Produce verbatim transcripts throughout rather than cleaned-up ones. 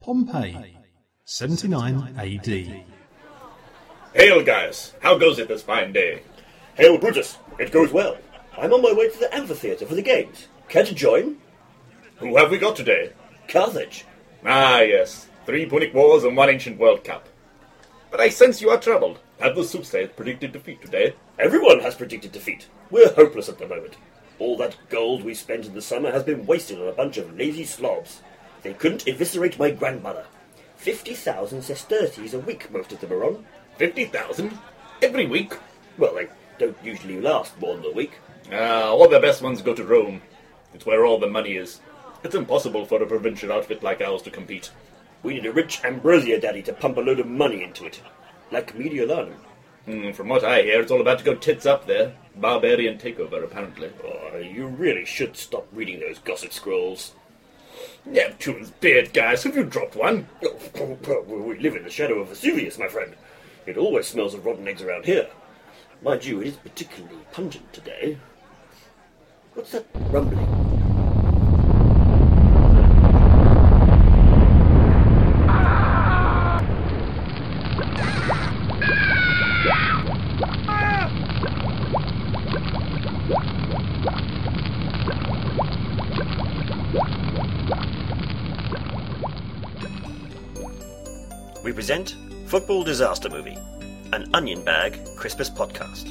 Pompeii, seventy-nine A D. Hail, Gaius! How goes it this fine day? Hail, Brutus! It goes well. I'm on my way to the amphitheatre for the games. Care to join? Who have we got today? Carthage. Ah, yes. Three Punic Wars and one Ancient World Cup. But I sense you are troubled. Have the soothsayers predicted defeat today? Everyone has predicted defeat. We're hopeless at the moment. All that gold we spent in the summer has been wasted on a bunch of lazy slobs. They couldn't eviscerate my grandmother. Fifty thousand sesterces a week most of them are on. Fifty thousand? Every week? Well, they don't usually last more than a week. Ah, all the best ones go to Rome. It's where all the money is. It's impossible for a provincial outfit like ours to compete. We need a rich Ambrosia daddy to pump a load of money into it. Like Mediolanum. Hmm, from what I hear, it's all about to go tits up there. Barbarian takeover, apparently. Oh, you really should stop reading those gossip scrolls. Neptune's beard, guys. Have you dropped one? Oh, we live in the shadow of Vesuvius, my friend. It always smells of rotten eggs around here. Mind you, it is particularly pungent today. What's that rumbling? We present Football Disaster Movie, an Onion Bag Christmas podcast.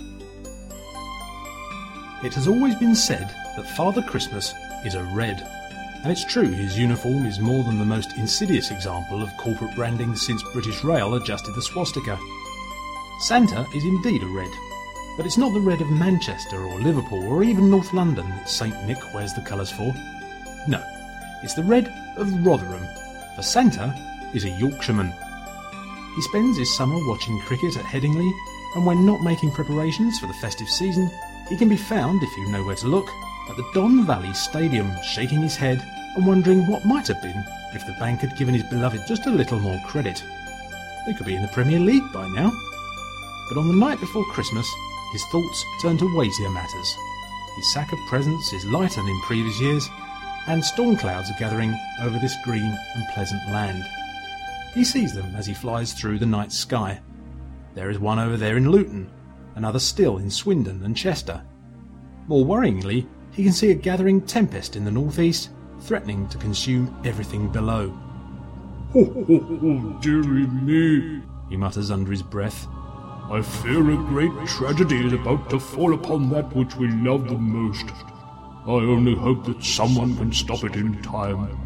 It has always been said that Father Christmas is a red. And it's true, his uniform is more than the most insidious example of corporate branding since British Rail adjusted the swastika. Santa is indeed a red, but it's not the red of Manchester or Liverpool or even North London that Saint Nick wears the colours for. No, it's the red of Rotherham, for Santa is a Yorkshireman. He spends his summer watching cricket at Headingley, and when not making preparations for the festive season, he can be found, if you know where to look, at the Don Valley Stadium, shaking his head and wondering what might have been if the bank had given his beloved just a little more credit. They could be in the Premier League by now. But on the night before Christmas, his thoughts turn to weightier matters. His sack of presents is lighter than in previous years, and storm clouds are gathering over this green and pleasant land. He sees them as he flies through the night sky. There is one over there in Luton, another still in Swindon and Chester. More worryingly, he can see a gathering tempest in the northeast, threatening to consume everything below. Ho, ho, ho, dearie me, he mutters under his breath. I fear a great tragedy is about to fall upon that which we love the most. I only hope that someone can stop it in time.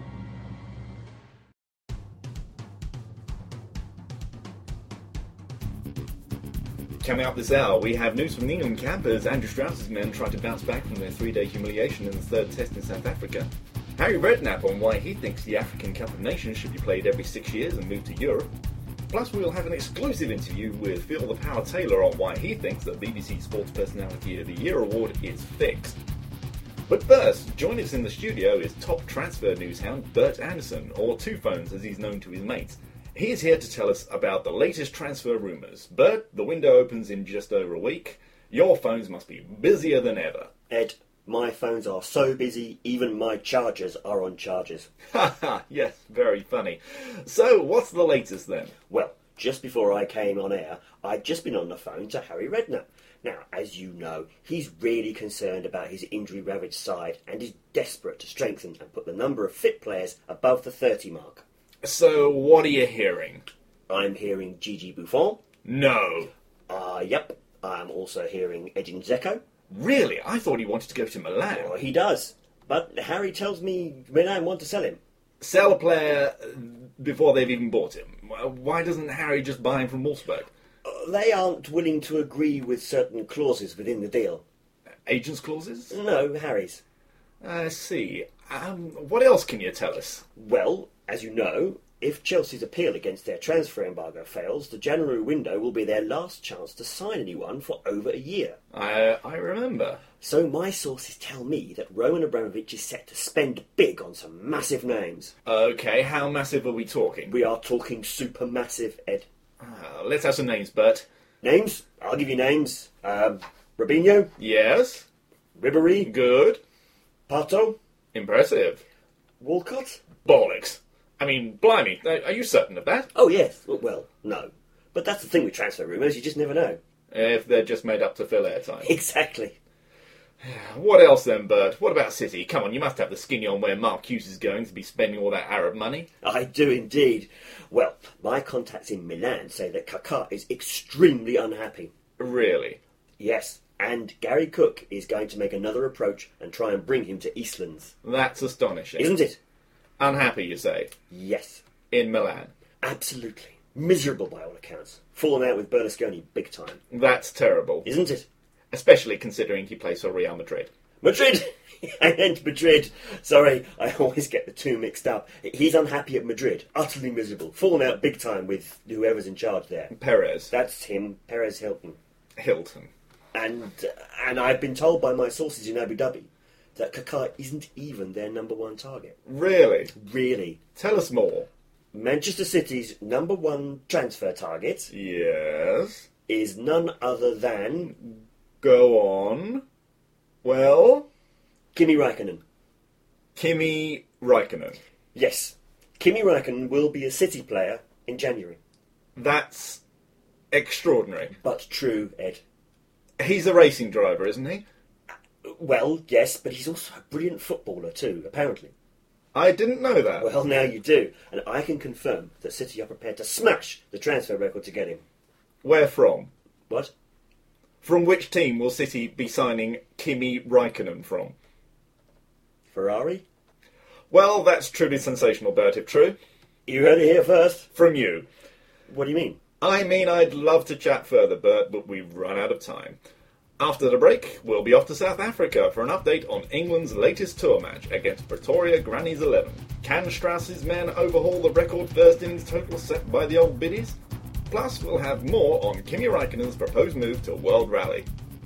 Coming up this hour, we have news from the England camp as Andrew Strauss's men try to bounce back from their three-day humiliation in the third test in South Africa. Harry Redknapp on why he thinks the African Cup of Nations should be played every six years and move to Europe. Plus, we'll have an exclusive interview with Phil the Power Taylor on why he thinks that B B C Sports Personality of the Year award is fixed. But first, joining us in the studio is top transfer news hound Bert Anderson, or Two Phones as he's known to his mates. He is here to tell us about the latest transfer rumours. Bert, the window opens in just over a week. Your phones must be busier than ever. Ed, my phones are so busy, even my chargers are on chargers. Ha ha, yes, very funny. So, what's the latest then? Well, just before I came on air, I'd just been on the phone to Harry Redknapp. Now, as you know, he's really concerned about his injury-ravaged side and is desperate to strengthen and put the number of fit players above the thirty mark. So, what are you hearing? I'm hearing Gigi Buffon. No. Uh, yep. I'm also hearing Edin Dzeko. Really? I thought he wanted to go to Milan. Well, he does. But Harry tells me Milan want to sell him. Sell a player before they've even bought him? Why doesn't Harry just buy him from Wolfsburg? Uh, they aren't willing to agree with certain clauses within the deal. Agents' clauses? No, Harry's. I see. Um, what else can you tell us? Well, as you know, if Chelsea's appeal against their transfer embargo fails, the January window will be their last chance to sign anyone for over a year. I I remember. So my sources tell me that Roman Abramovich is set to spend big on some massive names. Okay, how massive are we talking? We are talking super massive, Ed. Uh, let's have some names, Bert. Names? I'll give you names. Um, Robinho. Yes. Ribéry. Good. Pato. Impressive. Walcott. Bollocks. I mean, blimey, are you certain of that? Oh, yes. Well, no. But that's the thing with transfer rumours, you just never know. If they're just made up to fill airtime. Exactly. What else then, Bert? What about City? Come on, you must have the skinny on where Mark Hughes is going to be spending all that Arab money. I do indeed. Well, my contacts in Milan say that Kaká is extremely unhappy. Really? Yes, and Gary Cook is going to make another approach and try and bring him to Eastlands. That's astonishing. Isn't it? Unhappy, you say? Yes. In Milan? Absolutely. Miserable by all accounts. Fallen out with Berlusconi big time. That's terrible. Isn't it? Especially considering he plays for Real Madrid. Madrid! I meant Madrid. Sorry, I always get the two mixed up. He's unhappy at Madrid. Utterly miserable. Fallen out big time with whoever's in charge there. Perez. That's him. Perez Hilton. Hilton. And and I've been told by my sources in Abu Dhabi that Kaká isn't even their number one target. Really? Really. Tell us more. Manchester City's number one transfer target Yes? is none other than Go on. Well? Kimi Räikkönen. Kimi Räikkönen. Yes. Kimi Räikkönen will be a City player in January. That's extraordinary. But true, Ed. He's a racing driver, isn't he? Well, yes, but he's also a brilliant footballer too, apparently. I didn't know that. Well, now you do. And I can confirm that City are prepared to smash the transfer record to get him. Where from? What? From which team will City be signing Kimi Räikkönen from? Ferrari? Well, that's truly sensational, Bert, if true. You heard it here first. From you. What do you mean? I mean, I'd love to chat further, Bert, but we've run out of time. After the break, we'll be off to South Africa for an update on England's latest tour match against Pretoria Grannies eleven. Can Strauss's men overhaul the record first innings total set by the old biddies? Plus, we'll have more on Kimi Räikkönen's proposed move to World Rally.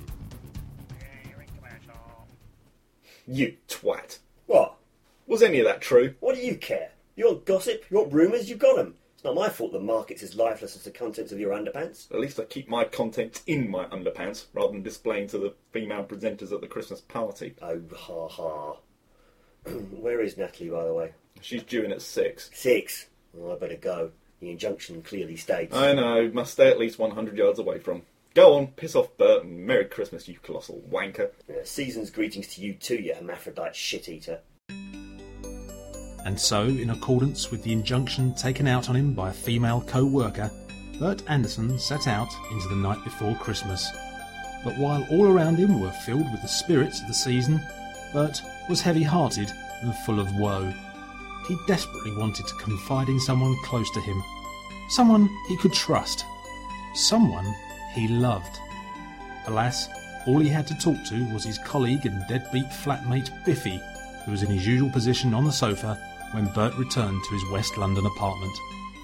You twat. What? Was any of that true? What do you care? You want gossip? You want rumours? You got 'em. It's not my fault the market's as lifeless as the contents of your underpants. At least I keep my content in my underpants, rather than displaying to the female presenters at the Christmas party. Oh, ha ha. Where is Natalie, by the way? She's due in at six. Six. Oh, I better go. The injunction clearly states. I know, must stay at least one hundred yards away from. Go on, piss off Bert, and Merry Christmas, you colossal wanker. Yeah, season's greetings to you too, you hermaphrodite shit-eater. And so, in accordance with the injunction taken out on him by a female co-worker, Bert Anderson set out into the night before Christmas. But while all around him were filled with the spirits of the season, Bert was heavy-hearted and full of woe. He desperately wanted to confide in someone close to him, someone he could trust, someone he loved. Alas, all he had to talk to was his colleague and deadbeat flatmate Biffy, who was in his usual position on the sofa when Bert returned to his West London apartment.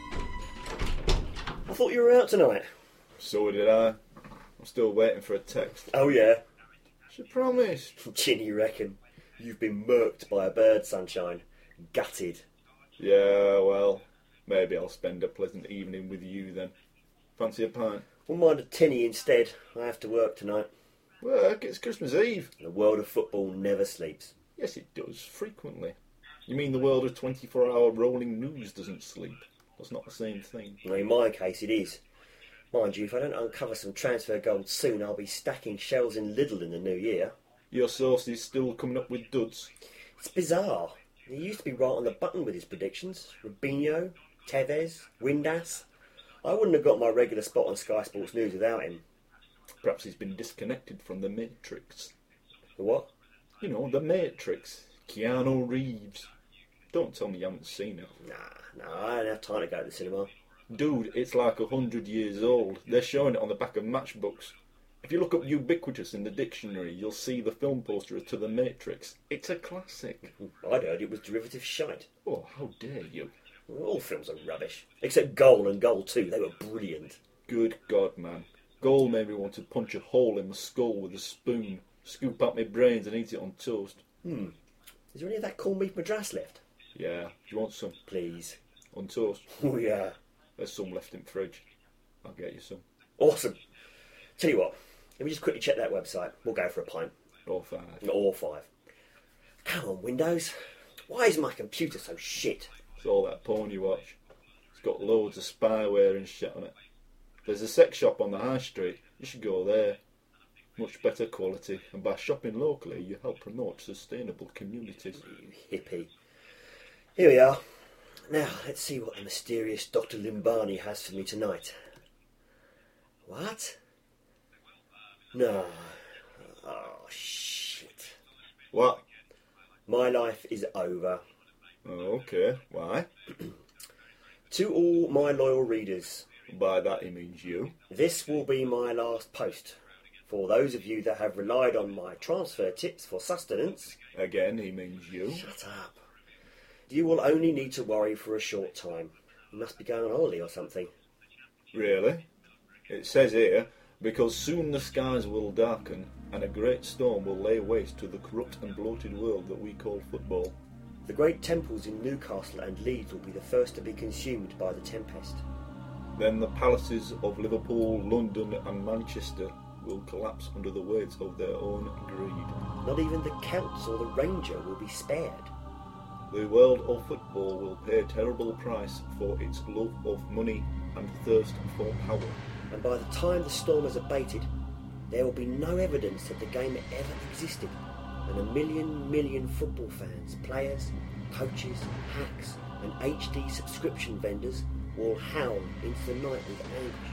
I thought you were out tonight. So did I. I'm still waiting for a text. Oh yeah? She promised. Chinny reckon. You've been murked by a bird, sunshine. Gutted. Yeah, well, maybe I'll spend a pleasant evening with you then. Fancy a pint? Wouldn't mind a tinny instead. I have to work tonight. Work? It's Christmas Eve. The world of football never sleeps. Yes, it does, frequently. You mean the world of twenty-four hour rolling news doesn't sleep? That's not the same thing. Well, in my case, it is. Mind you, if I don't uncover some transfer gold soon, I'll be stacking shelves in Lidl in the new year. Your source is still coming up with duds. It's bizarre. He used to be right on the button with his predictions. Rubinho, Tevez, Windass. I wouldn't have got my regular spot on Sky Sports News without him. Perhaps he's been disconnected from the Matrix. The what? You know, the Matrix. Keanu Reeves. Don't tell me you haven't seen it. Nah, nah, I don't have time to go to the cinema. Dude, it's like a hundred years old. They're showing it on the back of matchbooks. If you look up ubiquitous in the dictionary, you'll see the film poster to The Matrix. It's a classic. I'd heard it was derivative shite. Oh, how dare you. All films are rubbish. Except Goal and Goal two, they were brilliant. Good God, man. Goal made me want to punch a hole in my skull with a spoon, scoop out my brains and eat it on toast. Hmm. Is there any of that corned beef madras left? Yeah. Do you want some? Please. On toast? Oh, yeah. There's some left in the fridge. I'll get you some. Awesome. Tell you what, let me just quickly check that website. We'll go for a pint. Or five. Or five. Come on, Windows. Why is my computer so shit? It's all that porn you watch. It's got loads of spyware and shit on it. There's a sex shop on the high street. You should go there. Much better quality, and by shopping locally, you help promote sustainable communities. You hippie. Here we are. Now, let's see what the mysterious Doctor Limbani has for me tonight. What? No. Oh, shit. What? My life is over. Oh, okay. Why? To all my loyal readers, By that he means you. this will be my last post. For those of you that have relied on my transfer tips for sustenance, Again, he means you. shut up. You will only need to worry for a short time. You must be going on holiday or something. Really? It says here, because soon the skies will darken, and a great storm will lay waste to the corrupt and bloated world that we call football. The great temples in Newcastle and Leeds will be the first to be consumed by the tempest. Then the palaces of Liverpool, London and Manchester will collapse under the weight of their own greed. Not even the Celts or the Ranger will be spared. The world of football will pay a terrible price for its love of money and thirst for power. And by the time the storm has abated, there will be no evidence that the game ever existed. And a million million football fans, players, coaches, hacks and H D subscription vendors will howl into the night with anguish.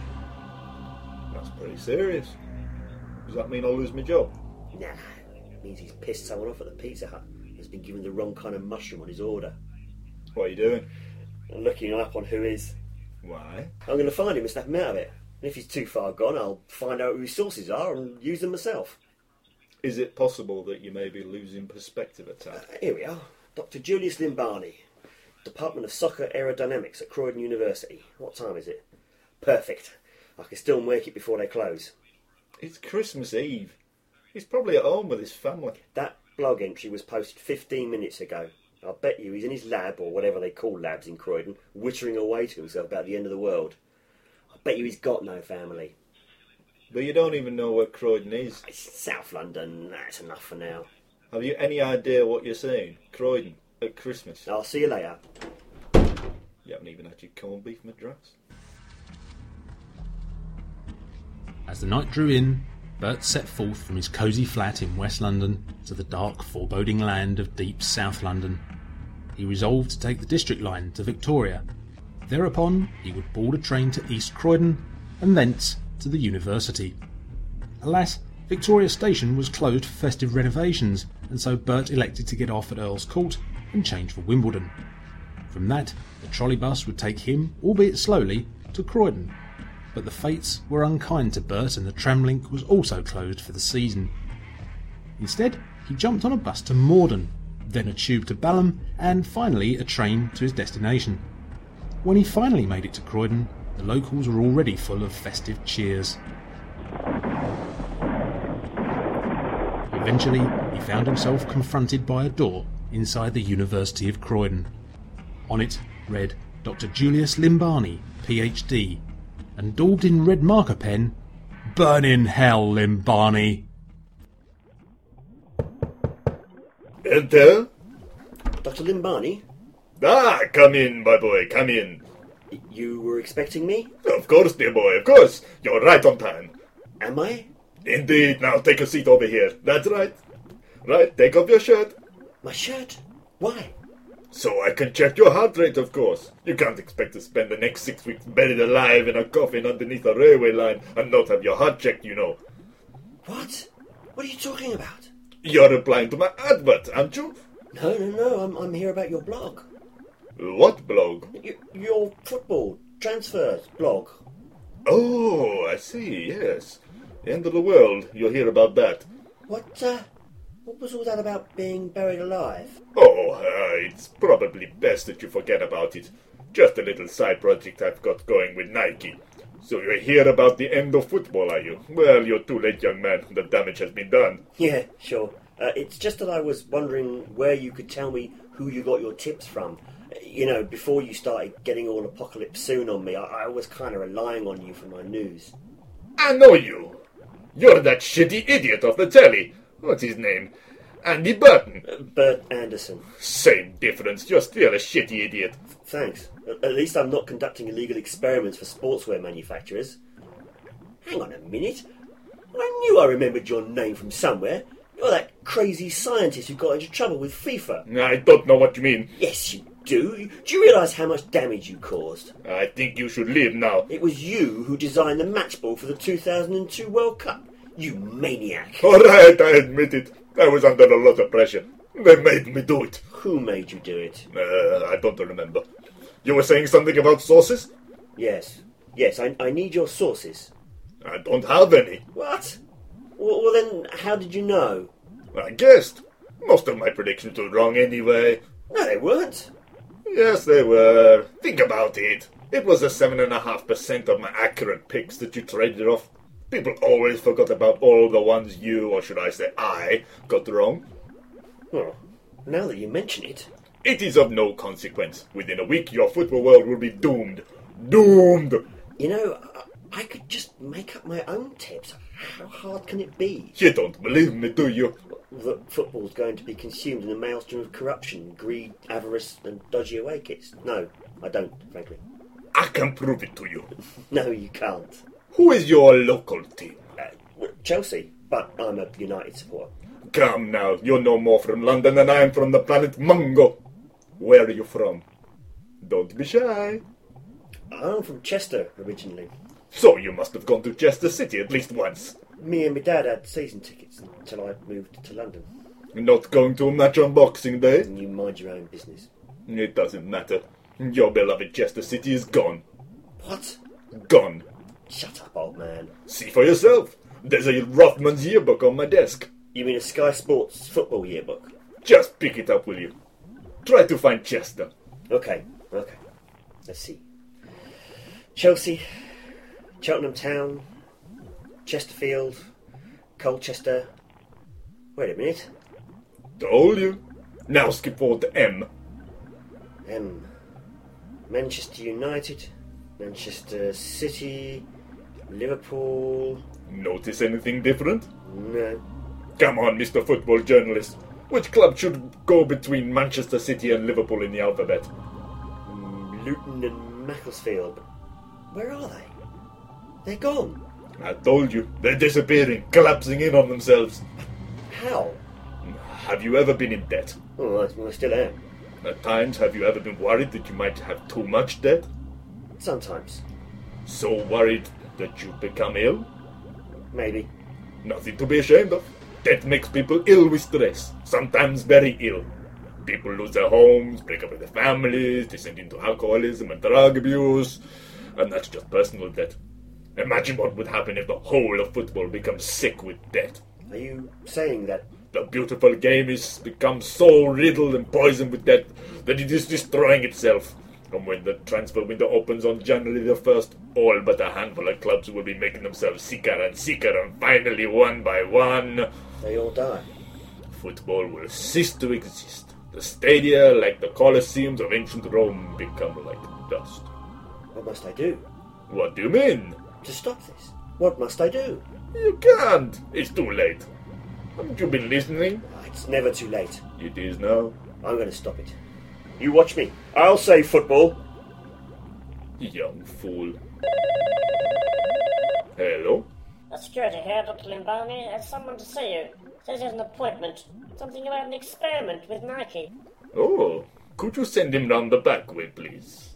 That's pretty serious. Does that mean I'll lose my job? Nah, it means he's pissed someone off at the Pizza Hut and has been given the wrong kind of mushroom on his order. What are you doing? I'm looking him up on who is. Why? I'm going to find him and snap him out of it. And if he's too far gone, I'll find out who his sources are and use them myself. Is it possible that you may be losing perspective at times? Uh, here we are. Doctor Julius Limbani, Department of Soccer Aerodynamics at Croydon University. What time is it? Perfect. I can still make it before they close. It's Christmas Eve. He's probably at home with his family. That blog entry was posted fifteen minutes ago. I'll bet you he's in his lab, or whatever they call labs in Croydon, wittering away to himself about the end of the world. I bet you he's got no family. But you don't even know where Croydon is. It's South London. That's enough for now. Have you any idea what you're saying? Croydon, at Christmas. I'll see you later. You haven't even had your corned beef madras. As the night drew in, Bert set forth from his cosy flat in West London to the dark, foreboding land of deep South London. He resolved to take the district line to Victoria. Thereupon, he would board a train to East Croydon, and thence to the university. Alas, Victoria Station was closed for festive renovations, and so Bert elected to get off at Earl's Court and change for Wimbledon. From that, the trolley bus would take him, albeit slowly, to Croydon. But the fates were unkind to Bert, and the tramlink was also closed for the season. Instead, he jumped on a bus to Morden, then a tube to Balham, and finally a train to his destination. When he finally made it to Croydon, the locals were already full of festive cheers. Eventually, he found himself confronted by a door inside the University of Croydon. On it read Doctor Julius Limbani, P H D, and daubed in red marker pen, "Burn in hell, Limbani." Enter. Doctor Limbani, Ah, come in, my boy, come in. y- you were expecting me? Of course, dear boy, of course. You're right on time. Am I? Indeed. Now take a seat over here. That's right. Right, take off your shirt. My shirt? Why? So I can check your heart rate, of course. You can't expect to spend the next six weeks buried alive in a coffin underneath a railway line and not have your heart checked, you know. What? What are you talking about? You're replying to my advert, aren't you? No, no, no, I'm, I'm here about your blog. What blog? Y- your football transfers blog. Oh, I see, yes. End of the world. You'll hear about that. What, uh, what was all that about being buried alive? Oh, uh, it's probably best that you forget about it. Just a little side project I've got going with Nike. So you hear about the end of football, are you? Well, you're too late, young man. The damage has been done. Yeah, sure. Uh, it's just that I was wondering where you could tell me who you got your tips from. You know, before you started getting all Apocalypse Soon on me, I, I was kind of relying on you for my news. I know you. You're that shitty idiot of the telly. What's his name? Andy Burton. Uh, Bert Anderson. Same difference, you're still a shitty idiot. Thanks. At at least I'm not conducting illegal experiments for sportswear manufacturers. Hang on a minute. I knew I remembered your name from somewhere. You're that crazy scientist who got into trouble with FIFA. I don't know what you mean. Yes, you do. Do you realise how much damage you caused? I think you should leave now. It was you who designed the match ball for the two thousand two World Cup. You maniac. Alright, I admit it. I was under a lot of pressure. They made me do it. Who made you do it? Uh, I don't remember. You were saying something about sources? Yes. Yes, I, I need your sources. I don't have any. What? Well, well, then, how did you know? I guessed. Most of my predictions were wrong anyway. No, they weren't. Yes, they were. Think about it. It was the seven point five percent of my accurate picks that you traded off. People always forgot about all the ones you, or should I say I, got wrong. Well, now that you mention it... It is of no consequence. Within a week, your football world will be doomed. Doomed! You know, I, I could just make up my own tips. How hard can it be? You don't believe me, do you? That football's going to be consumed in a maelstrom of corruption, greed, avarice, and dodgy away kits? No, I don't, frankly. I can prove it to you. No, you can't. Who is your local team? Uh, Chelsea, but I'm a United supporter. Come now, you're no more from London than I am from the planet Mungo. Where are you from? Don't be shy. I'm from Chester, originally. So you must have gone to Chester City at least once. Me and my dad had season tickets until I moved to London. Not going to a match on Boxing Day? And you mind your own business. It doesn't matter. Your beloved Chester City is gone. What? Gone. Shut up, old man. See for yourself. There's a Rothman's yearbook on my desk. You mean a Sky Sports football yearbook? Just pick it up, will you? Try to find Chester. Okay, okay. Let's see. Chelsea, Cheltenham Town, Chesterfield, Colchester. Wait a minute. Told you. Now skip forward to M. M. Manchester United, Manchester City, Liverpool. Notice anything different? No. Come on, Mister Football Journalist. Which club should go between Manchester City and Liverpool in the alphabet? Mm, Luton and Macclesfield. Where are they? They're gone. I told you, they're disappearing, collapsing in on themselves. How? Have you ever been in debt? Oh, I, well, I still am. At times, have you ever been worried that you might have too much debt? Sometimes. So worried that you become ill? Maybe. Nothing to be ashamed of. Debt makes people ill with stress, sometimes very ill. People lose their homes, break up with their families, descend into alcoholism and drug abuse, and that's just personal debt. Imagine what would happen if the whole of football becomes sick with debt. Are you saying that? The beautiful game is become so riddled and poisoned with debt that it is destroying itself. And when the transfer window opens on January the first, all but a handful of clubs will be making themselves sicker and sicker, and finally, one by one, they all die. Football will cease to exist. The stadia, like the Colosseums of ancient Rome, become like dust. What must I do? What do you mean? To stop this? What must I do? You can't. It's too late. Haven't you been listening? It's never too late. It is now. I'm going to stop it. You watch me. I'll say football. Young fool. Hello? A security here, Doctor Limbani, has someone to see you. Says he has an appointment. Something about an experiment with Nike. Oh, could you send him round the back way, please?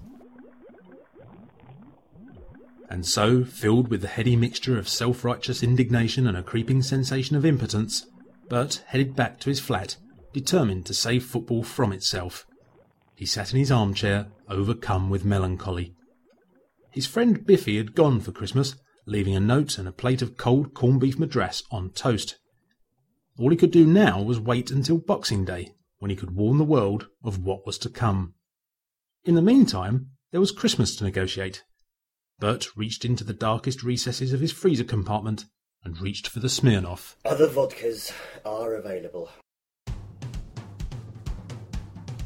And so, filled with the heady mixture of self-righteous indignation and a creeping sensation of impotence, Bert headed back to his flat, determined to save football from itself. He sat in his armchair, overcome with melancholy. His friend Biffy had gone for Christmas, leaving a note and a plate of cold corned beef madras on toast. All he could do now was wait until Boxing Day, when he could warn the world of what was to come. In the meantime, there was Christmas to negotiate. Bert reached into the darkest recesses of his freezer compartment and reached for the Smirnoff. Other vodkas are available.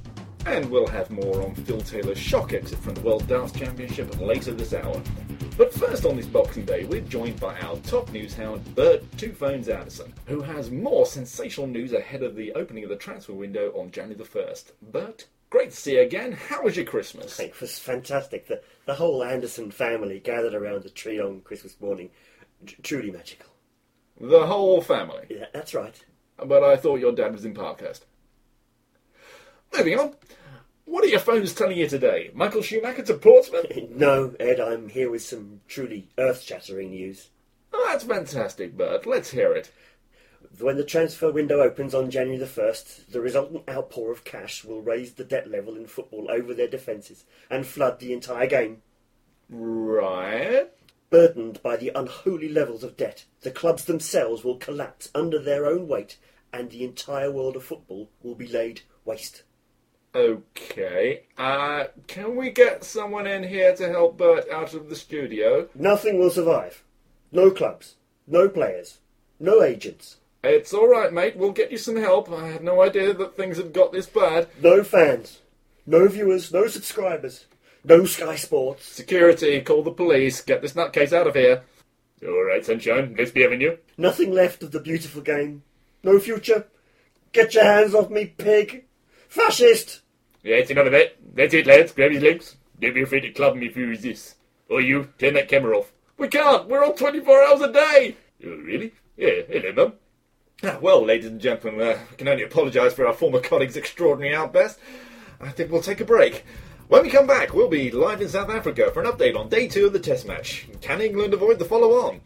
And we'll have more on Phil Taylor's shock exit from the World Darts Championship later this hour. But first on this Boxing Day, we're joined by our top news hound, Bert Two Phones Anderson, who has more sensational news ahead of the opening of the transfer window on January the first. Bert, great to see you again. How was your Christmas? It was fantastic. The, the whole Anderson family gathered around the tree on Christmas morning. T- truly magical. The whole family? Yeah, that's right. But I thought your dad was in Parkhurst. Moving on. What are your phones telling you today? Michael Schumacher to Portsmouth? No, Ed, I'm here with some truly earth-shattering news. Oh, that's fantastic, Bert. Let's hear it. When the transfer window opens on January the first, the resultant outpour of cash will raise the debt level in football over their defences and flood the entire game. Right. Burdened by the unholy levels of debt, the clubs themselves will collapse under their own weight and the entire world of football will be laid waste. Okay. Uh, can we get someone in here to help Bert out of the studio? Nothing will survive. No clubs. No players. No agents. It's all right, mate. We'll get you some help. I had no idea that things had got this bad. No fans. No viewers. No subscribers. No Sky Sports. Security, call the police. Get this nutcase out of here. All right, sunshine. Nice to be having you. Nothing left of the beautiful game. No future. Get your hands off me, pig. Fascist. Yeah, it's enough of that. That's it, lads. Grab his legs. Don't be afraid to club me if you resist. Or you, turn that camera off. We can't. We're on twenty-four hours a day. Oh, really? Yeah, hello, Mum. Ah, well, ladies and gentlemen, uh, we can only apologise for our former colleague's extraordinary outburst. I think we'll take a break. When we come back, we'll be live in South Africa for an update on day two of the Test match. Can England avoid the follow-on?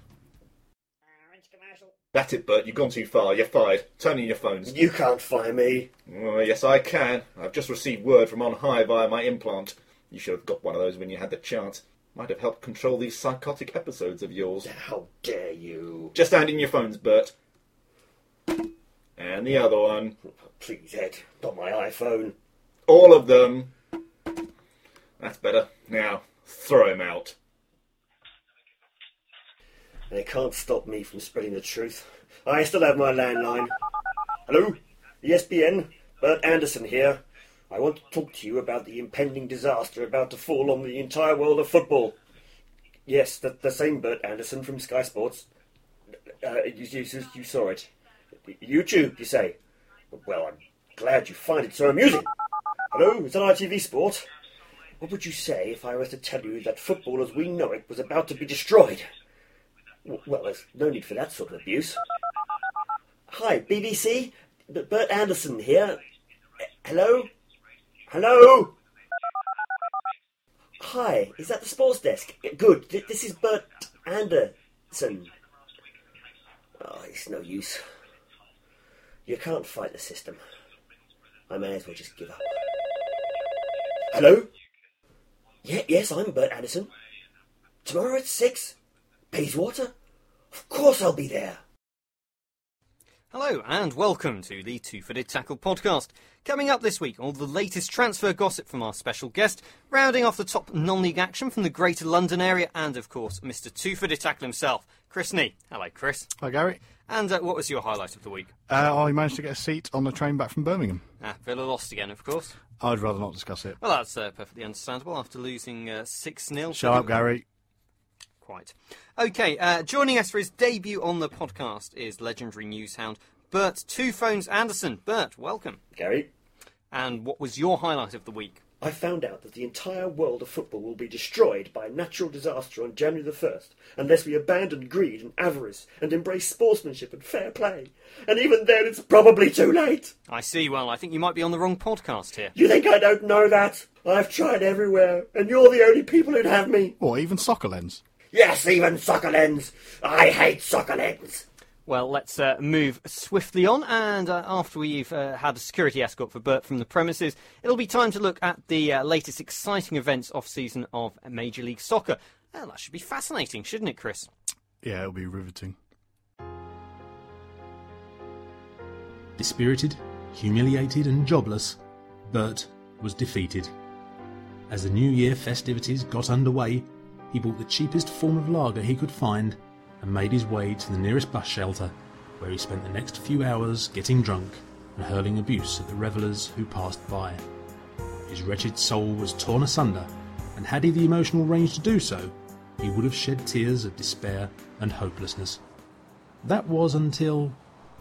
That's it, Bert. You've gone too far. You're fired. Turn in your phones. You can't fire me. Oh, yes, I can. I've just received word from on high via my implant. You should have got one of those when you had the chance. Might have helped control these psychotic episodes of yours. How dare you? Just hand in your phones, Bert. And the other one. Please, Ed. Not my iPhone. All of them. That's better. Now, throw him out. They can't stop me from spreading the truth. I still have my landline. Hello? E S P N? Bert Anderson here. I want to talk to you about the impending disaster about to fall on the entire world of football. Yes, the, the same Bert Anderson from Sky Sports. Uh, you, you, you saw it. YouTube, you say? Well, I'm glad you find it so amusing. Hello, it's on I T V Sport. What would you say if I were to tell you that football as we know it was about to be destroyed? Well, there's no need for that sort of abuse. Hi, B B C? B- Bert Anderson here. Hello? Hello? Hi, is that the sports desk? Good, Th- this is Bert Anderson. Oh, it's no use. You can't fight the system. I may as well just give up. Hello? Yeah, yes, I'm Bert Anderson. Tomorrow at six? Bayswater? Of course I'll be there. Hello and welcome to the Two-Footed Tackle podcast. Coming up this week, all the latest transfer gossip from our special guest, rounding off the top non-league action from the Greater London area, and of course, Mister Two-Footed Tackle himself, Chris Nee. Hello, Chris. Hi, Gary. And uh, what was your highlight of the week? Uh, I managed to get a seat on the train back from Birmingham. Ah, Villa lost again, of course. I'd rather not discuss it. Well, that's uh, perfectly understandable after losing uh, six nil. Shut up, Gary. Quite. OK, uh, joining us for his debut on the podcast is legendary news hound Bert Two Phones Anderson. Bert, welcome. Gary. And what was your highlight of the week? I found out that the entire world of football will be destroyed by a natural disaster on January the first unless we abandon greed and avarice and embrace sportsmanship and fair play. And even then it's probably too late. I see. Well, I think you might be on the wrong podcast here. You think I don't know that? I've tried everywhere and you're the only people who'd have me. Or even Soccer Lens. Yes, even Soccer Lens. I hate Soccer Lens. Well, let's uh, move swiftly on, and uh, after we've uh, had a security escort for Bert from the premises, it'll be time to look at the uh, latest exciting events off-season of Major League Soccer. Well, that should be fascinating, shouldn't it, Chris? Yeah, it'll be riveting. Dispirited, humiliated and jobless, Bert was defeated. As the New Year festivities got underway, he bought the cheapest form of lager he could find and made his way to the nearest bus shelter, where he spent the next few hours getting drunk and hurling abuse at the revellers who passed by. his wretched soul was torn asunder, and had he the emotional range to do so, he would have shed tears of despair and hopelessness. That was until...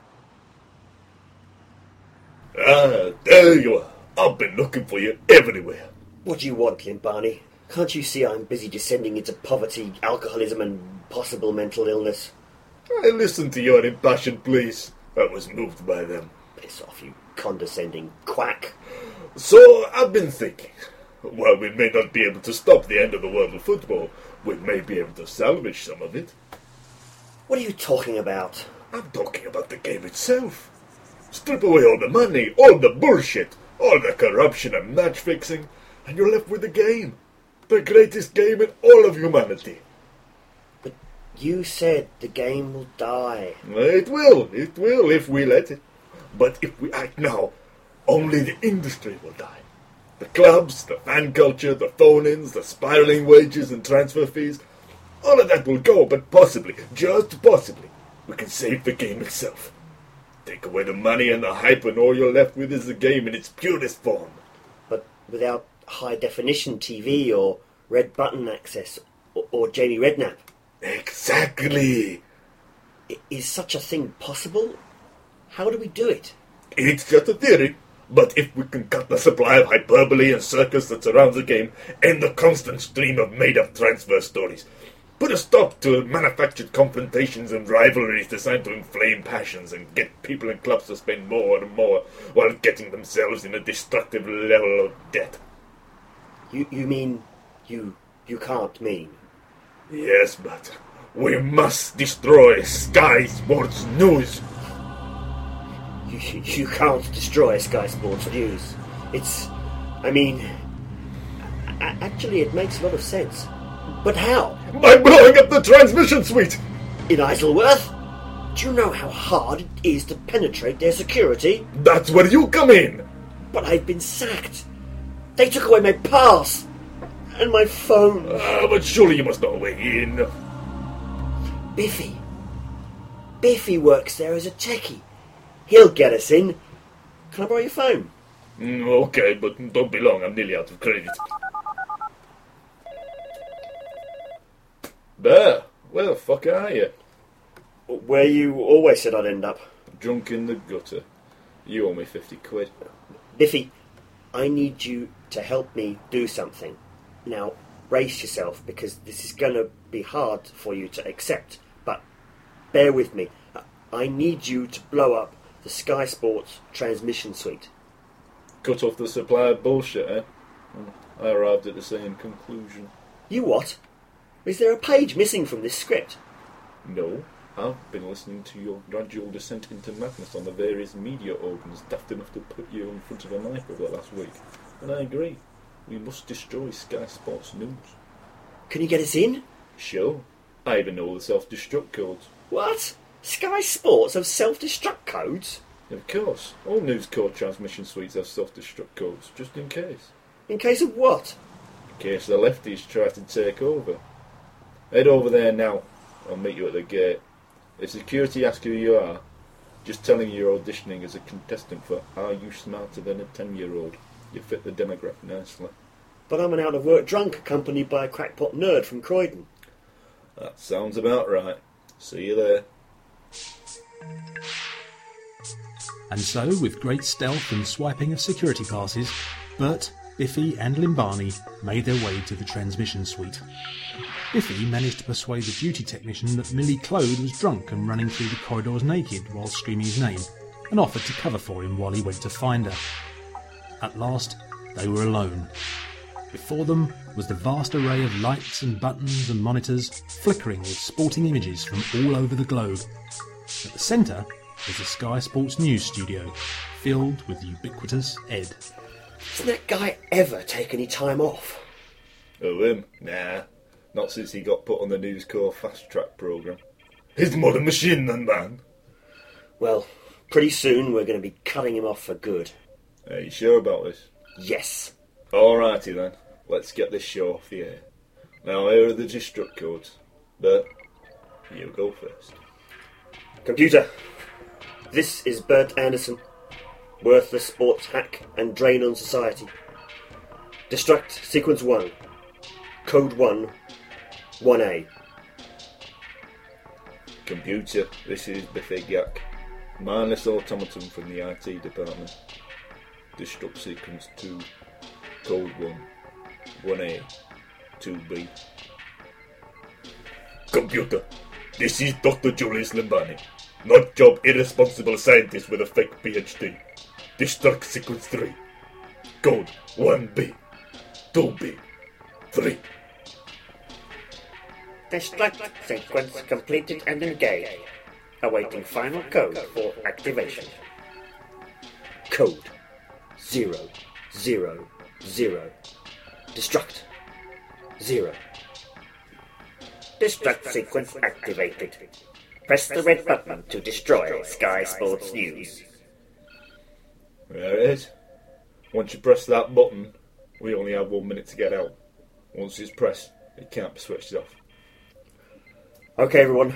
Ah, there you are. I've been looking for you everywhere. What do you want, Limbani? Can't you see I'm busy descending into poverty, alcoholism, and possible mental illness? I listened to your impassioned pleas. I was moved by them. Piss off, you condescending quack. So I've been thinking, while we may not be able to stop the end of the world of football, we may be able to salvage some of it. What are you talking about? I'm talking about the game itself. Strip away all the money, all the bullshit, all the corruption and match fixing, and you're left with the game. The greatest game in all of humanity. But you said the game will die. It will, it will, if we let it. But if we act now, only the industry will die. The clubs, the fan culture, the phone-ins, the spiralling wages and transfer fees, all of that will go, but possibly, just possibly, we can save the game itself. Take away the money and the hype, and all you're left with is the game in its purest form. But without high-definition T V or red button access or, or Jamie Redknapp. Exactly. I- is such a thing possible? How do we do it? It's just a theory, but if we can cut the supply of hyperbole and circus that surrounds the game, end the constant stream of made-up transfer stories, put a stop to manufactured confrontations and rivalries designed to inflame passions and get people and clubs to spend more and more while getting themselves in a destructive level of debt. You you mean you you can't mean? Yes, but we must destroy Sky Sports News. You, you can't destroy Sky Sports News. It's... I mean... a- actually, it makes a lot of sense. But how? By blowing up the transmission suite! In Isleworth? Do you know how hard it is to penetrate their security? That's where you come in! But I've been sacked. They took away my pass. And my phone. Ah, but surely you must know a way in. Biffy. Biffy works there as a techie. He'll get us in. Can I borrow your phone? Mm, okay, but don't be long. I'm nearly out of credit. There. Where the fuck are you? Where you always said I'd end up. Drunk in the gutter. You owe me fifty quid. Biffy, I need you to help me do something. Now, brace yourself, because this is going to be hard for you to accept. But bear with me. I need you to blow up the Sky Sports transmission suite. Cut off the supply of bullshit, eh? I arrived at the same conclusion. You what? Is there a page missing from this script? No. I've been listening to your gradual descent into madness on the various media organs daft enough to put you in front of a knife over the last week. And I agree. We must destroy Sky Sports News. Can you get us in? Sure. I even know the self-destruct codes. What? Sky Sports have self-destruct codes? Of course. All news code transmission suites have self-destruct codes, just in case. In case of what? In case the lefties try to take over. Head over there now. I'll meet you at the gate. If security asks who you are, just tell him you're auditioning as a contestant for Are You Smarter Than a ten-year-old? You fit the demographic nicely. But I'm an out-of-work drunk accompanied by a crackpot nerd from Croydon. That sounds about right. See you there. And so, with great stealth and swiping of security passes, Bert, Biffy and Limbani made their way to the transmission suite. Biffy managed to persuade the duty technician that Millie Clode was drunk and running through the corridors naked while screaming his name, and offered to cover for him while he went to find her. At last, they were alone. Before them was the vast array of lights and buttons and monitors, flickering with sporting images from all over the globe. At the centre was the Sky Sports News studio, filled with ubiquitous Ed. Doesn't that guy ever take any time off? Oh, him? Nah. Not since he got put on the News Corps Fast Track programme. He's more a machine than man. Well, pretty soon we're going to be cutting him off for good. Are you sure about this? Yes. Alrighty then. Let's get this show off the air. Now here are the destruct codes. Bert, you go first. Computer, this is Bert Anderson, worthless sports hack and drain on society. Destruct Sequence one. Code one. one A. Computer, this is Befigyak. Mindless automaton from the I T department. Destruct Sequence two. Code one. one A. two B. Computer, this is Doctor Julius Limbani. Not job irresponsible scientist with a fake P H D. Destruct Sequence three. Code one B. two B. three. Destruct Sequence completed and engaged. Awaiting final code for activation. Code zero zero zero. Destruct zero. Destruct Sequence activated. Press the red button to destroy Sky Sports News. There it is. Once you press that button, we only have one minute to get out. Once it's pressed, it can't be switched off. Okay, everyone.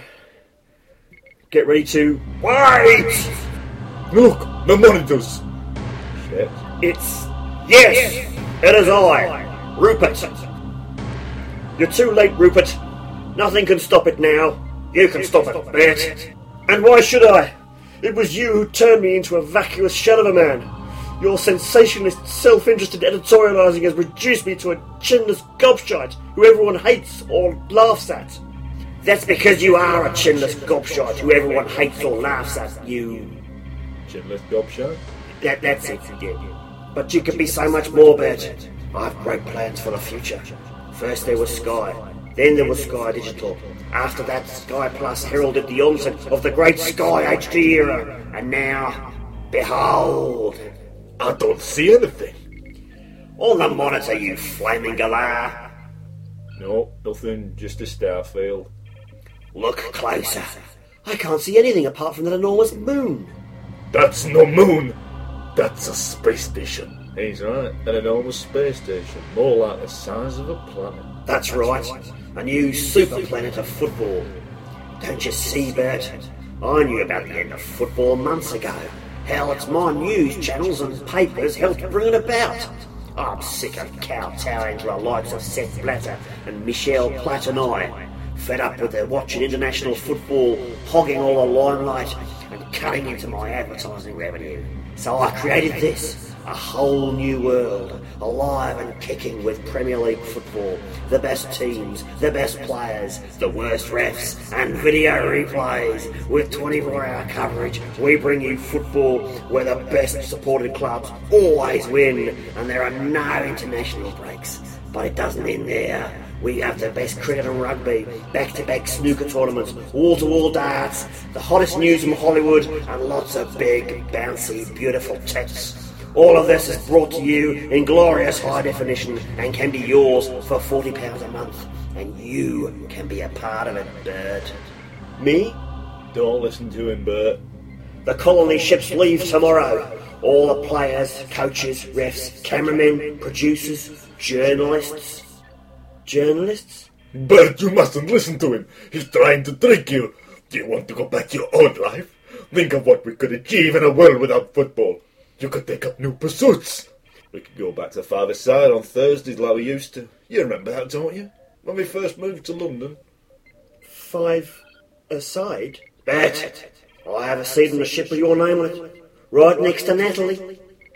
Get ready to wait! Look, the monitors! Shit. It's... Yes! It is I, Rupert. You're too late, Rupert. Nothing can stop it now. You can stop it, Bert. And why should I? It was you who turned me into a vacuous shell of a man. Your sensationalist, self-interested editorialising has reduced me to a chinless gobshite who everyone hates or laughs at. That's because you are a chinless gobshite who everyone hates or laughs at, you... Chinless gobshite? That, that's it, yeah. But you could be so much more, Bert. I have great plans for the future. First there was Sky, then there was Sky Digital. After that, Sky Plus heralded the onset of the great Sky H D era. And now, behold... I don't see anything. On the monitor, you flaming galah. No, nothing, just a star field. Look closer. I can't see anything apart from that enormous moon. That's no moon. That's a space station. He's right, an enormous space station, more like the size of a planet. That's right, a new super planet of football. Don't you see, Bert? I knew about the end of football months ago. Hell, it's my news channels and papers helped bring it about. I'm sick of kowtowing to the likes of Seth Blatter and Michel Platini. Fed up with their watching international football, hogging all the limelight and cutting into my advertising revenue. So I created this, a whole new world, alive and kicking with Premier League football, the best teams, the best players, the worst refs, and video replays. With twenty-four hour coverage, we bring you football where the best supported clubs always win, and there are no international breaks. But it doesn't end there. We have the best cricket and rugby, back-to-back snooker tournaments, wall-to-wall darts, the hottest news from Hollywood, and lots of big, bouncy, beautiful tits. All of this is brought to you in glorious high definition and can be yours for forty pounds a month. And you can be a part of it, Bert. Me? Don't listen to him, Bert. The colony ships leave tomorrow. All the players, coaches, refs, cameramen, producers, journalists... Journalists? Bert, you mustn't listen to him. He's trying to trick you. Do you want to go back to your old life? Think of what we could achieve in a world without football. You could take up new pursuits. We could go back to Father's side on Thursdays like we used to. You remember that, don't you? When we first moved to London. Five aside? Bert, I have a seat on the ship with your name on it. Right next to Natalie.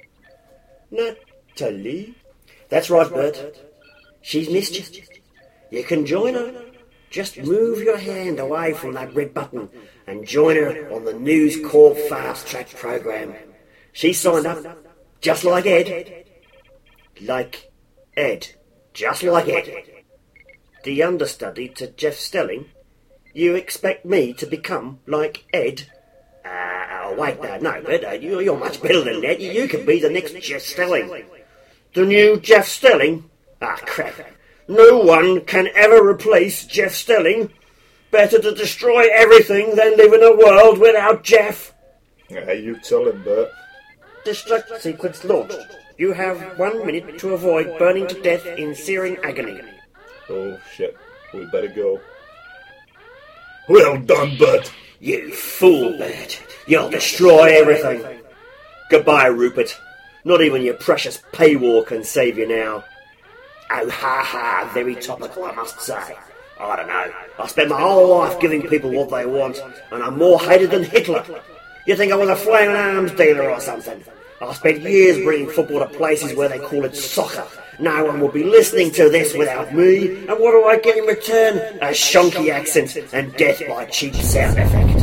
Natalie? That's right, Bert. She's missed you. You can join her. Just move your hand away from that red button and join her on the News Corp Fast Track program. She signed up, just like Ed. Like Ed. Just like Ed. The understudy to Jeff Stelling. You expect me to become like Ed? Ah, uh, wait, no, no, but you're much better than that. You could be the next Jeff Stelling. The new Jeff Stelling? Ah, crap. No one can ever replace Jeff Stelling. Better to destroy everything than live in a world without Jeff. Hey, you tell him, Bert. Destruct sequence launched. You have one minute to avoid burning to death in searing agony. Oh, shit. We better go. Well done, Bert. You fool, Bert. You'll destroy everything. Goodbye, Rupert. Not even your precious paywall can save you now. Oh, ha ha, very topical, I must say. I don't know. I spent my whole life giving people what they want, and I'm more hated than Hitler. You think I was a flaming arms dealer or something? I spent years bringing football to places where they call it soccer. No one will be listening to this without me, and what do I get in return? A shonky accent and death by cheap sound effect.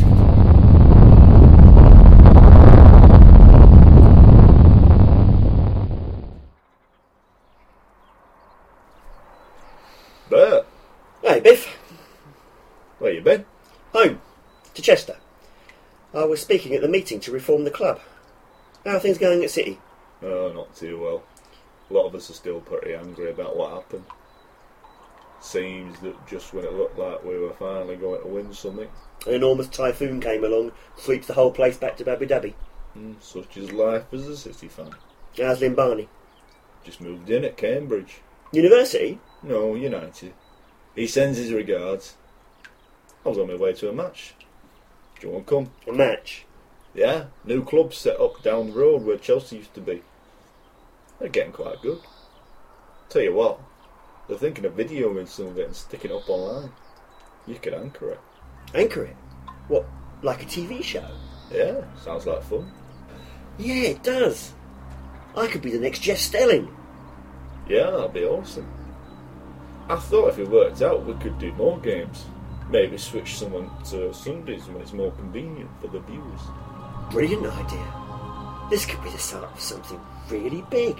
Bert, Hey, Biff. where you been? Home. To Chester. I was speaking at the meeting to reform the club. How are things going at City? Oh, not too well. A lot of us are still pretty angry about what happened. Seems that just when it looked like we were finally going to win something, An enormous typhoon came along, sweeps the whole place back to Babby Dabby. mm, such is life as a City fan. How's Lynn Barney? Just moved in at Cambridge. University? No, United. He sends his regards. I was on my way to a match. Do you want to come? A match? Yeah, new club set up down the road where Chelsea used to be. They're getting quite good. Tell you what, they're thinking of videoing some of it and sticking it up online. You could anchor it. Anchor it? What, like a T V show? Yeah, sounds like fun. Yeah, it does. I could be the next Jeff Stelling. Yeah, that'd be awesome. I thought if it worked out, we could do more games. Maybe switch someone to Sundays when it's more convenient for the viewers. Brilliant idea. This could be the start of something really big.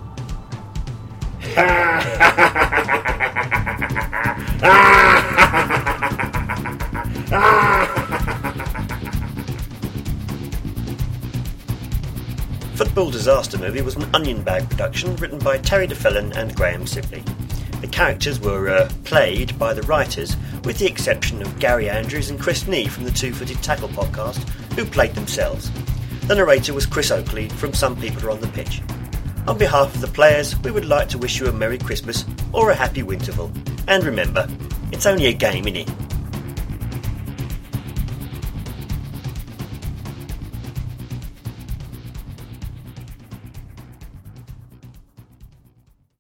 Football Disaster Movie was an Onion Bag production written by Terry DeFellon and Graham Sibley. The characters were uh, played by the writers, with the exception of Gary Andrews and Chris Nee from the Two-Footed Tackle podcast, who played themselves. The narrator was Chris Oakley from Some People Are on the Pitch. On behalf of the players, we would like to wish you a Merry Christmas or a Happy Winterval. And remember, it's only a game, innit?